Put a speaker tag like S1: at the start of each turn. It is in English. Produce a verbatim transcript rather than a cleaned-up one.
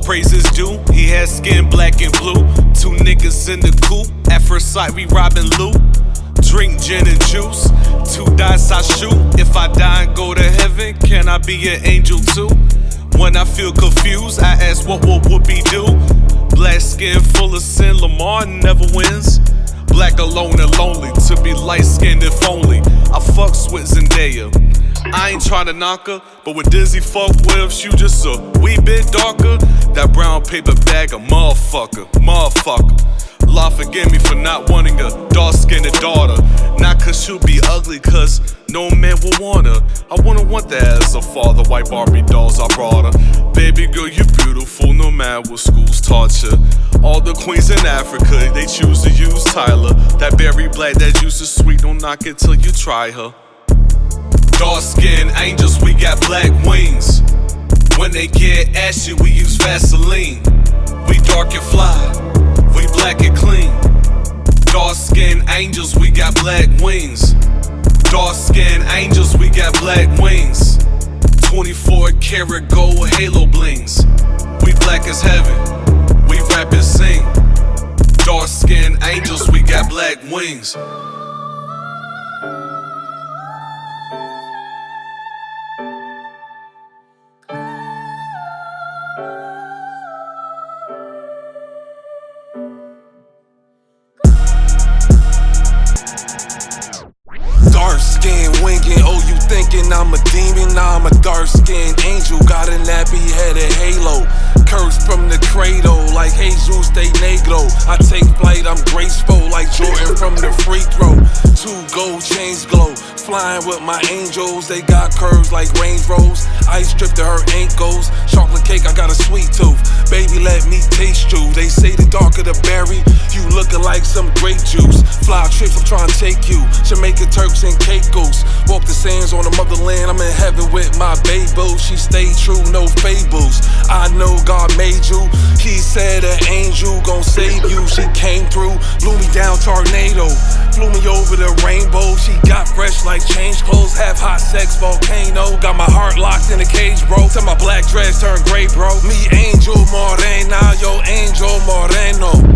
S1: Praises due, he had skin black and blue. Two niggas in the coupe, at first sight we robbing loot. Drink gin and juice, two dice I shoot. If I die and go to heaven, can I be an angel too? When I feel confused, I ask what will Whoopi do? Black skin full of sin, Lamar never wins. Black alone and lonely, to be light-skinned if only. I fucks with Zendaya, I ain't tryna knock her, but with Dizzy fuck with, she just a wee bit darker. That brown paper bag a motherfucker, motherfucker. Lord forgive me for not wanting a dark-skinned daughter. Not cause she'll be ugly, cause no man will want her. I wouldn't want that as a father, white Barbie dolls I brought her. Baby girl, you beautiful, no matter what schools taught you. All the queens in Africa, they choose to use Tyler. That berry black, that juice is sweet, don't knock it till you try her. Dark-skinned angels, we got black wings. When they get ashy, we use Vaseline. We dark and fly, we black and clean. Dark-skinned angels, we got black wings. Dark-skinned angels, we got black wings. twenty-four karat gold halo blings. We black as heaven, we rap and sing. Dark-skinned angels, we got black wings.
S2: Dark skin winging, oh you thinking I'm a demon? Nah, I'm a dark skinned angel, got a nappy headed halo. Cursed from the cradle, like Jesus de Negro. I take flight, I'm graceful, like Jordan from the free throw. Two gold chains glow, flying with my angels. They got curves like Range Rose. Ice drip to her ankles, chocolate cake, I got a sweet tooth. Baby, let me taste you. They say the darker the berry, you looking like some grape juice. Fly trips, I'm trying to take you. Jamaica, Turks, and Caicos. Walk the sands on the motherland, I'm in heaven with my baby. She stayed true, no fables. I know God made you. He said an angel gon' save you. She came through, blew me down tornado. Flew me over the rainbow. She got fresh like change clothes. Have hot sex volcano. Got my heart locked in a cage, bro. Till my black dress turn gray, bro. Me angel morena, yo angel moreno.